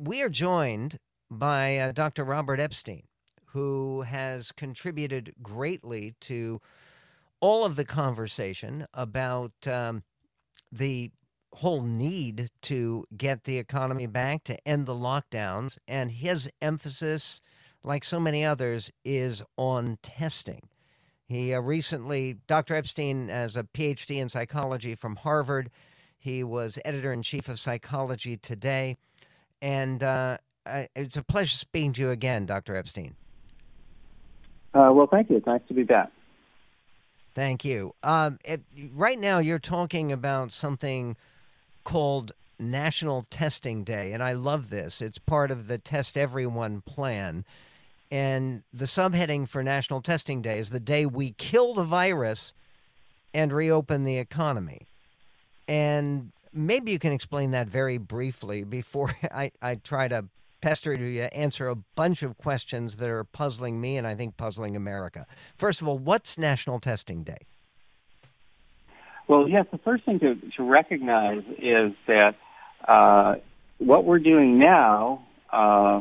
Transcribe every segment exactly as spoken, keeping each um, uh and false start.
we are joined by uh, Doctor Robert Epstein, who has contributed greatly to all of the conversation about um, the whole need to get the economy back, to end the lockdowns. And his emphasis, like so many others, is on testing. He uh, recently, Doctor Epstein, has a P H D in psychology from Harvard. He was editor in chief of Psychology Today. And uh, I, it's a pleasure speaking to you again, Doctor Epstein. Uh, well, thank you. It's nice to be back. Thank you. Um, it, right now, you're talking about something called National Testing Day, and I love this. It's part of the Test Everyone plan. And the subheading for National Testing Day is the day we kill the virus and reopen the economy. And maybe you can explain that very briefly before I, I try to pester you to answer a bunch of questions that are puzzling me and I think puzzling America. First of all, what's National Testing Day? Well, yes, the first thing to, to recognize is that uh, what we're doing now uh,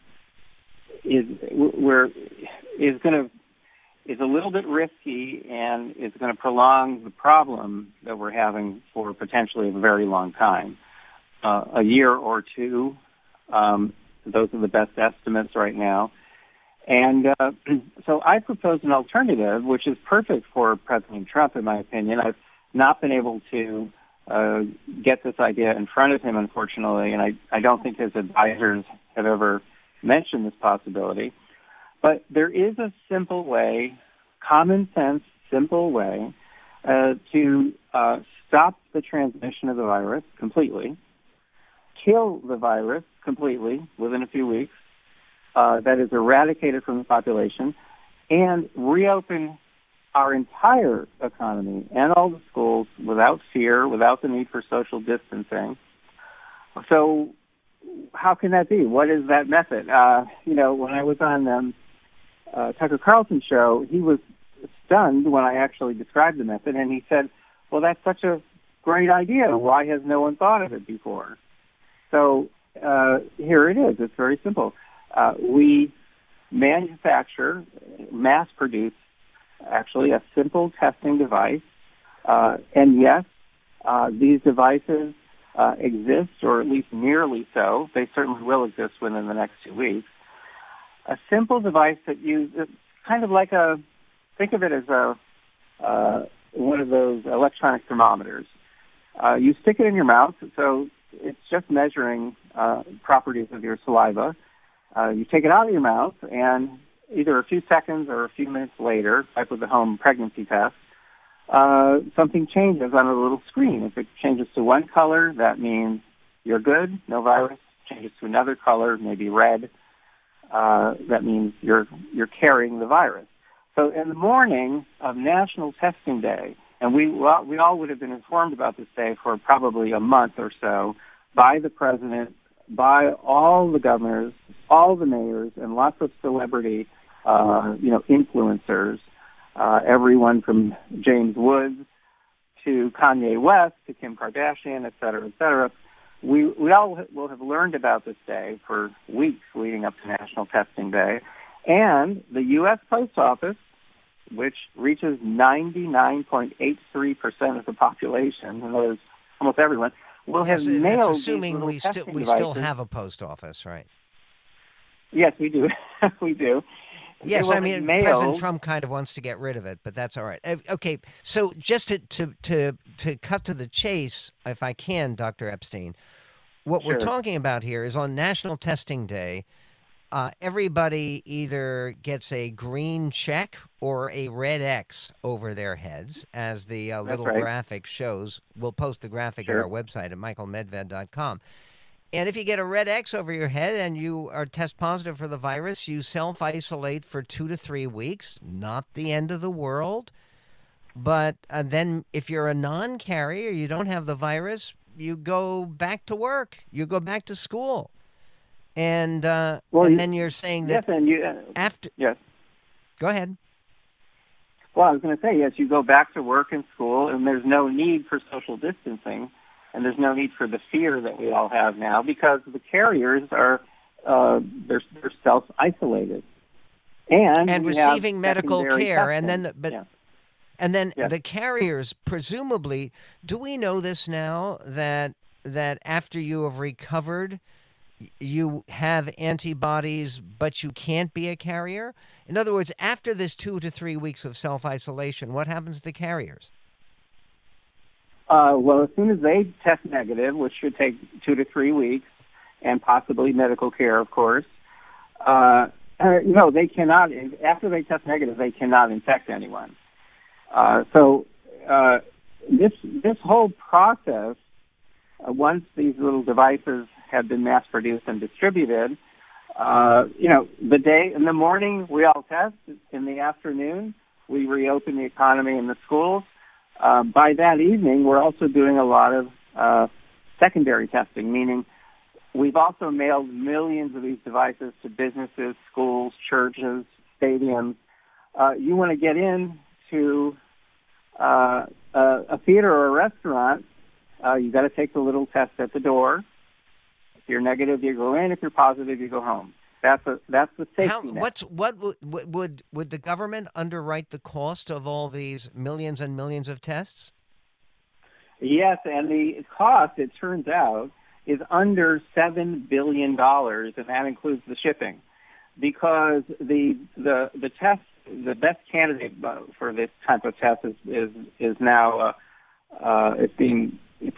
is we're is going to is a little bit risky and is going to prolong the problem that we're having for potentially a very long time, uh, a year or two. Um, those are the best estimates right now. And uh, so I proposed an alternative, which is perfect for President Trump, in my opinion. I've not been able to uh, get this idea in front of him, unfortunately, and I, I don't think his advisors have ever mentioned this possibility. But there is a simple way, common sense, simple way, uh, to uh, stop the transmission of the virus completely, kill the virus completely within a few weeks, uh, that is eradicated from the population, and reopen our entire economy and all the schools without fear, without the need for social distancing. So how can that be? What is that method? Uh, you know, when I was on um, uh, Tucker Carlson's show, he was stunned when I actually described the method, and he said, well, that's such a great idea. Why has no one thought of it before? So uh, here it is. It's very simple. Uh, we manufacture, mass produce, actually, a simple testing device. Uh, and yes, uh, these devices uh, exist, or at least nearly so. They certainly will exist within the next two weeks. A simple device that uses kind of like a, think of it as a uh, one of those electronic thermometers. Uh, you stick it in your mouth, so it's just measuring uh, properties of your saliva. Uh, you take it out of your mouth, and either a few seconds or a few minutes later, like with the home pregnancy test, uh, something changes on a little screen. If it changes to one color, that means you're good, no virus. Changes to another color, maybe red, uh, that means you're you're carrying the virus. So in the morning of National Testing Day, and we well, we all would have been informed about this day for probably a month or so by the president, by all the governors, all the mayors, and lots of celebrity, uh, you know, influencers, uh, everyone from James Woods to Kanye West to Kim Kardashian, et cetera, et cetera. We, we all will have learned about this day for weeks leading up to National Testing Day. And the U S Post Office, which reaches ninety-nine point eight three percent of the population, and those almost everyone, will yes, have mailed that's assuming these little we still testing we devices. still have a post office, right? Yes, we do. we do. Yes, I mean, mailed... President Trump kind of wants to get rid of it, but that's all right. Okay, so just to to to, to cut to the chase, if I can, Doctor Epstein, what sure. we're talking about here is on National Testing Day, uh, everybody either gets a green check or a red X over their heads, as the uh, little right. graphic shows. We'll post the graphic sure. at our website at michael medved dot com. And if you get a red X over your head and you are test positive for the virus, you self-isolate for two to three weeks. Not the end of the world. But uh, then if you're a non-carrier, you don't have the virus, you go back to work. You go back to school. And uh, well, and you, then you're saying that yes, and you, uh, after... Yes. Go ahead. Well, I was going to say, yes, you go back to work and school, and there's no need for social distancing. and there's no need for the fear that we all have now because the carriers are uh, they're, they're self-isolated. And, and we have receiving medical secondary care, testing. and then the, but Yeah. and then Yes. the carriers presumably, do we know this now that that after you have recovered, y- you have antibodies, but you can't be a carrier? In other words, after this two to three weeks of self-isolation, what happens to the carriers? Uh, well, as soon as they test negative, which should take two to three weeks, and possibly medical care, of course, uh, uh, no, they cannot. After they test negative, they cannot infect anyone. Uh, so uh, this this whole process, uh, once these little devices have been mass produced and distributed, uh, you know, the day in the morning we all test. In the afternoon, we reopen the economy and the schools. Uh, by that evening, we're also doing a lot of uh, secondary testing, meaning we've also mailed millions of these devices to businesses, schools, churches, stadiums. Uh, you want to get in to uh, a, a theater or a restaurant, uh, you got to take the little test at the door. If you're negative, you go in. If you're positive, you go home. That's a that's the safety How, net. what's what would would would the government underwrite the cost of all these millions and millions of tests? Yes, and the cost, it turns out, is under seven billion dollars, and that includes the shipping, because the the the test, the best candidate for this type of test is is is now uh, uh, it's being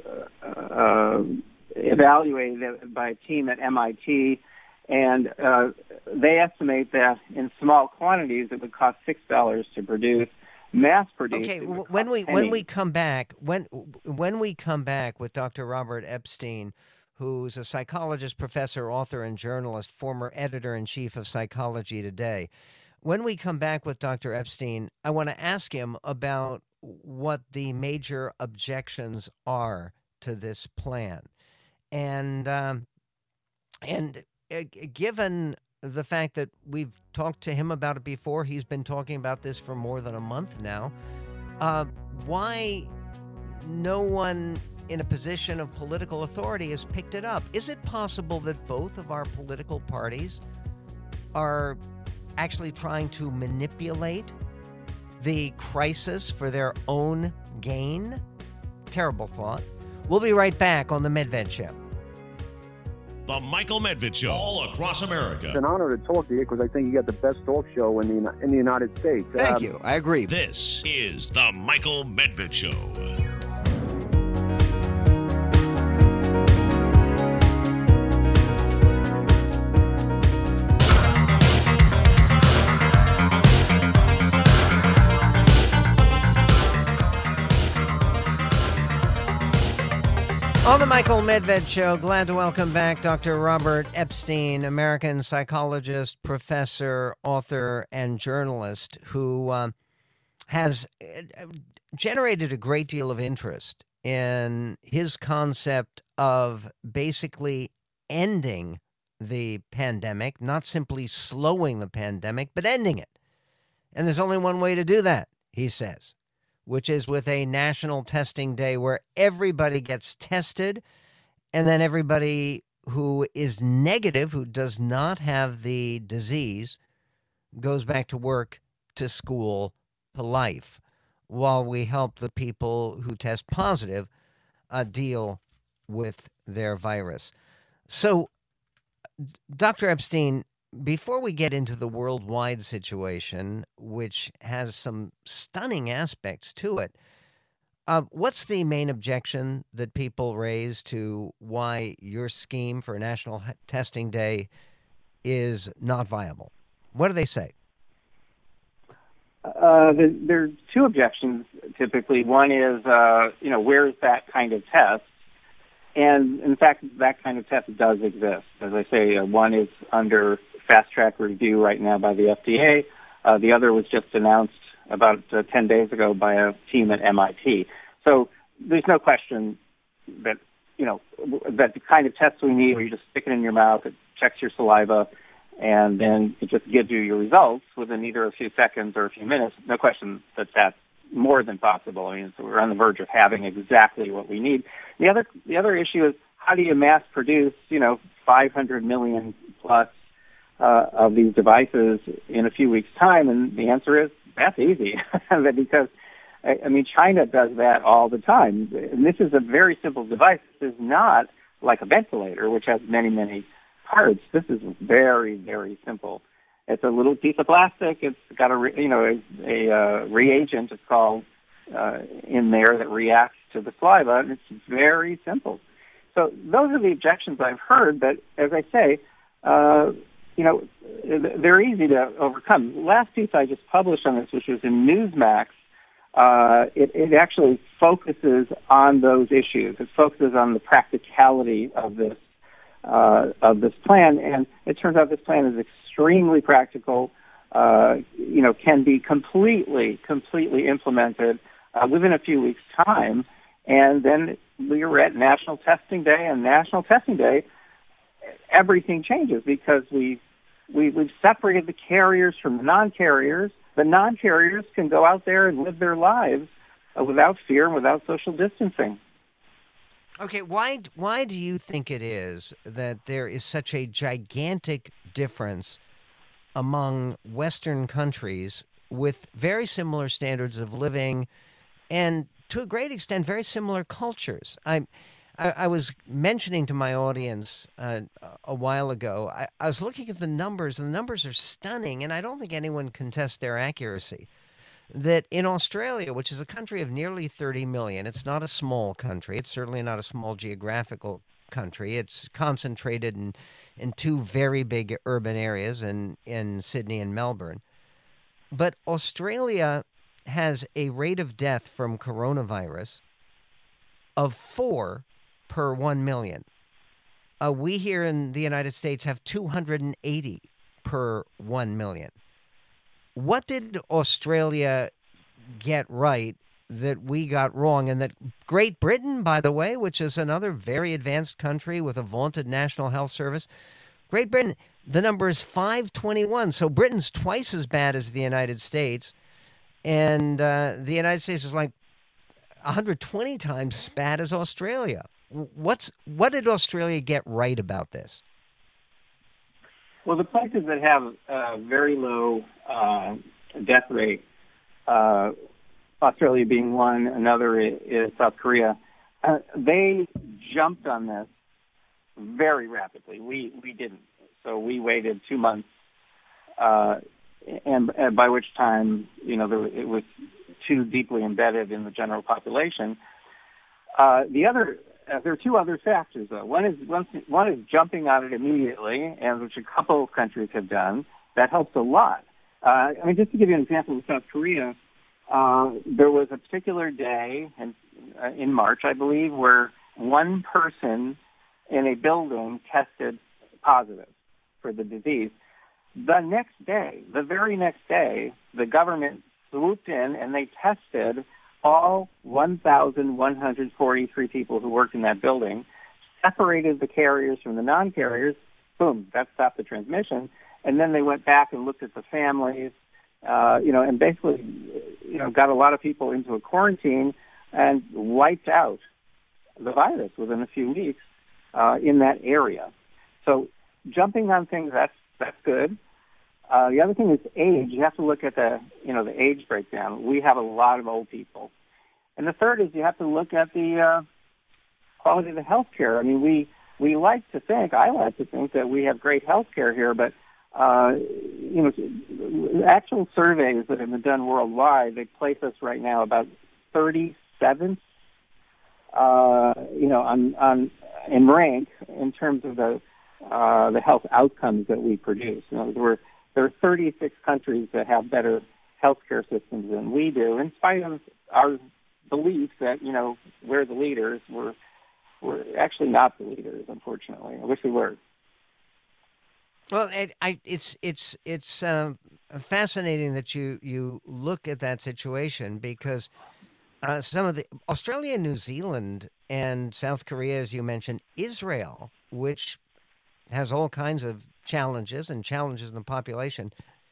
uh, evaluated by a team at M I T, and uh, they estimate that in small quantities it would cost six dollars to produce. Mass produced. Okay, when we when we come back, when when we come back with Doctor Robert Epstein, who's a psychologist, professor, author, and journalist, former editor-in-chief of Psychology Today. When we come back with Doctor Epstein, I want to ask him about what the major objections are to this plan, and um, and uh, given the fact that we've talked to him about it before, he's been talking about this for more than a month now. Uh, why no one in a position of political authority has picked it up? Is it possible that both of our political parties are actually trying to manipulate the crisis for their own gain? Terrible thought. We'll be right back on The Medved Show. The Michael Medved Show, all across America. It's an honor to talk to you because I think you got the best talk show in the in the United States. Thank Um, you. I agree. This is The Michael Medved Show. On the Michael Medved Show, glad to welcome back Doctor Robert Epstein, American psychologist, professor, author, and journalist, who uh, has uh, generated a great deal of interest in his concept of basically ending the pandemic, not simply slowing the pandemic, but ending it. And there's only one way to do that, he says, which is with a national testing day where everybody gets tested, and then everybody who is negative, who does not have the disease, goes back to work, to school, to life, while we help the people who test positive uh, deal with their virus. So, Doctor Epstein, before we get into the worldwide situation, which has some stunning aspects to it, uh, what's the main objection that people raise to why your scheme for a national h- testing day is not viable? What do they say? Uh, the, there are two objections typically. One is, uh, you know, where is that kind of test? And in fact, that kind of test does exist. As I say, uh, one is under fast track review right now by the F D A. Uh, the other was just announced about uh, ten days ago by a team at M I T. So there's no question that, you know, that the kind of test we need where you just stick it in your mouth, it checks your saliva, and then it just gives you your results within either a few seconds or a few minutes. No question that that more than possible. I mean, so we're on the verge of having exactly what we need. The other the other issue is, how do you mass produce, you know, five hundred million plus uh, of these devices in a few weeks' time? And the answer is, that's easy. Because, I, I mean, China does that all the time. And this is a very simple device. This is not like a ventilator, which has many, many parts. This is very, very simple. It's a little piece of plastic. It's got a, re, you know, a, a uh, reagent, it's called, uh, in there that reacts to the saliva, and it's very simple. So those are the objections I've heard, but as I say, uh, you know, they're easy to overcome. Last piece I just published on this, which was in Newsmax, uh, it, it actually focuses on those issues. It focuses on the practicality of this uh, of this plan, and it turns out this plan is extremely practical. Uh, you know, can be completely, completely implemented uh, within a few weeks' time, and then we were at National Testing Day, and National Testing Day, everything changes because we, we, we've separated the carriers from the non-carriers. The non-carriers can go out there and live their lives uh, without fear and without social distancing. Okay, why why do you think it is that there is such a gigantic difference among Western countries with very similar standards of living and, to a great extent, very similar cultures? I, I, I was mentioning to my audience uh, a while ago, I, I was looking at the numbers, and the numbers are stunning, and I don't think anyone contests their accuracy. That in Australia, which is a country of nearly thirty million, it's not a small country. It's certainly not a small geographical country. It's concentrated in, in two very big urban areas in, in Sydney and Melbourne. But Australia has a rate of death from coronavirus of four per one million. Uh, we here in the United States have two hundred eighty per one million. What did Australia get right that we got wrong? And that Great Britain, by the way, which is another very advanced country with a vaunted National Health Service, Great Britain, the number is five twenty-one. So Britain's twice as bad as the United States. And uh, the United States is like one hundred twenty times as bad as Australia. What's What did Australia get right about this? Well, the places that have a very low uh, death rate, uh, Australia being one, another is South Korea, uh, they jumped on this very rapidly. We we didn't. So we waited two months, uh, and, and by which time, you know, there, it was too deeply embedded in the general population. Uh, the other Uh, there are two other factors, though. One is one, one is jumping on it immediately, and which a couple of countries have done. That helps a lot. Uh, I mean, just to give you an example of South Korea, uh, there was a particular day in, uh, in March, I believe, where one person in a building tested positive for the disease. The next day, the very next day, the government swooped in and they tested all one thousand one hundred forty-three people who worked in that building, separated the carriers from the non-carriers. Boom, that stopped the transmission. And then they went back and looked at the families, uh, you know, and basically, you know, got a lot of people into a quarantine and wiped out the virus within a few weeks uh, in that area. So jumping on things, that's that's good. Uh, the other thing is age. You have to look at the, you know, the age breakdown. We have a lot of old people. And the third is you have to look at the uh, quality of the health care. I mean, we, we like to think, I like to think that we have great health care here, but, uh, you know, actual surveys that have been done worldwide, they place us right now about thirty-seventh, uh, you know, on, on, in rank in terms of the, uh, the health outcomes that we produce. You know, we're, there are thirty-six countries that have better healthcare systems than we do, in spite of our belief that, you know, we're the leaders. We're we're actually not the leaders, unfortunately. I wish we were. Well, it, I, it's it's it's um, fascinating that you you look at that situation because uh, some of the Australia, New Zealand, and South Korea, as you mentioned, Israel, which has all kinds of challenges and challenges in the population,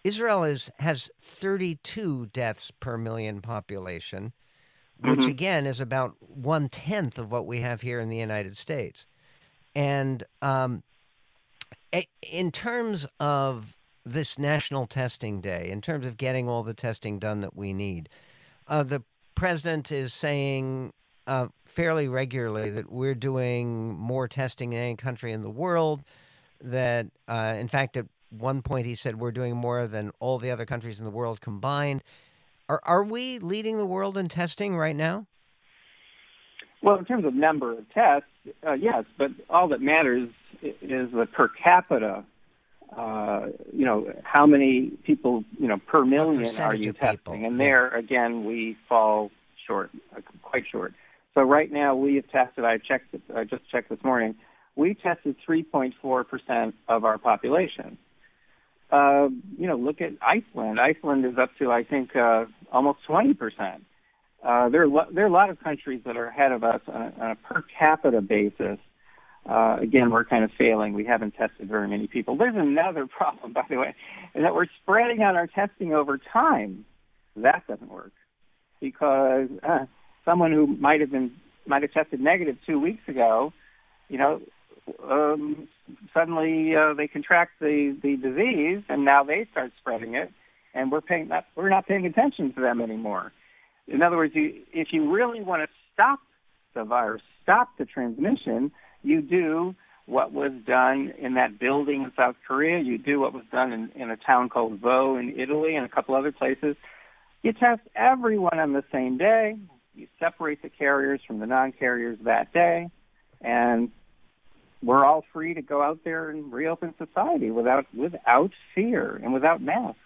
Israel is has thirty-two deaths per million population, which Mm-hmm. again is about one tenth of what we have here in the United States. And um, a- in terms of this National Testing Day, in terms of getting all the testing done that we need, uh, the president is saying uh, fairly regularly that we're doing more testing than any country in the world. That, uh, in fact, at one point he said we're doing more than all the other countries in the world combined. Are are we leading the world in testing right now? Well, in terms of number of tests, uh, yes, but all that matters i- is the per capita. Uh, you know, how many people, you know, per million are percentage you of people? testing? And Yeah. there, again, we fall short, uh, quite short. So right now, we have tested. I checked. it- I just checked this morning. We tested three point four percent of our population. Uh, you know, look at Iceland. Iceland is up to, I think, uh, almost twenty percent. Uh, there, are lo- there are a lot of countries that are ahead of us on a, on a per capita basis. Uh, again, we're kind of failing. We haven't tested very many people. There's another problem, by the way, is that we're spreading out our testing over time. That doesn't work because uh, someone who might have been might have tested negative two weeks ago, you know, um, suddenly uh, they contract the, the disease, and now they start spreading it, and we're paying not, we're not paying attention to them anymore. In other words, you, if you really want to stop the virus, stop the transmission, you do what was done in that building in South Korea. You do what was done in, in a town called Vo in Italy and a couple other places. You test everyone on the same day. You separate the carriers from the non-carriers that day, and we're all free to go out there and reopen society without without fear and without masks.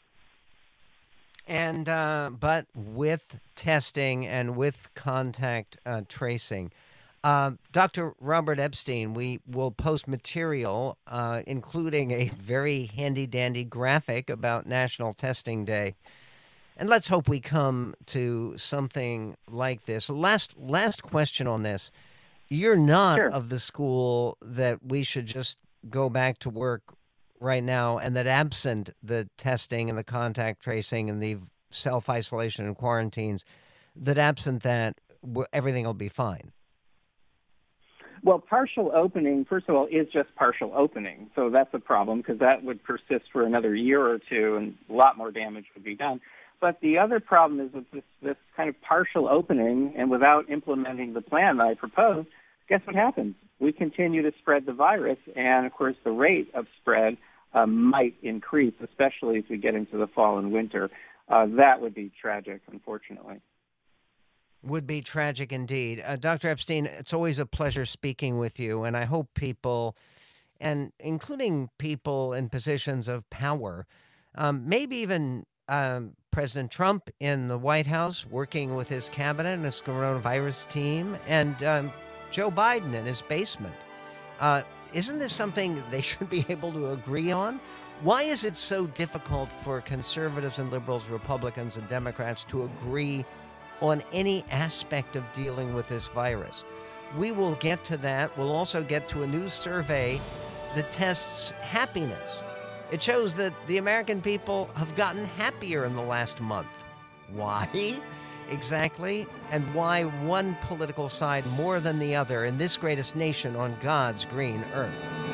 And uh, but with testing and with contact uh, tracing, uh, Doctor Robert Epstein, we will post material, uh, including a very handy-dandy graphic about National Testing Day. And let's hope we come to something like this. Last last question on this. You're not Sure. of the school that we should just go back to work right now, and that absent the testing and the contact tracing and the self-isolation and quarantines, that absent that, w- everything will be fine. Well, partial opening, first of all, is just partial opening. So that's a problem because that would persist for another year or two and a lot more damage would be done. But the other problem is with this, this kind of partial opening and without implementing the plan that I proposed, guess what happens? We continue to spread the virus, and, of course, the rate of spread uh, might increase, especially as we get into the fall and winter. Uh, that would be tragic, unfortunately. Would be tragic indeed. Uh, Doctor Epstein, it's always a pleasure speaking with you, and I hope people, and including people in positions of power, um, maybe even um, President Trump in the White House working with his cabinet and his coronavirus team, and um, Joe Biden in his basement. Uh, isn't this something they should be able to agree on? Why is it so difficult for conservatives and liberals, Republicans and Democrats to agree on any aspect of dealing with this virus? We will get to that. We'll also get to a new survey that tests happiness. It shows that the American people have gotten happier in the last month. Why? Exactly, and why one political side more than the other in this greatest nation on God's green earth.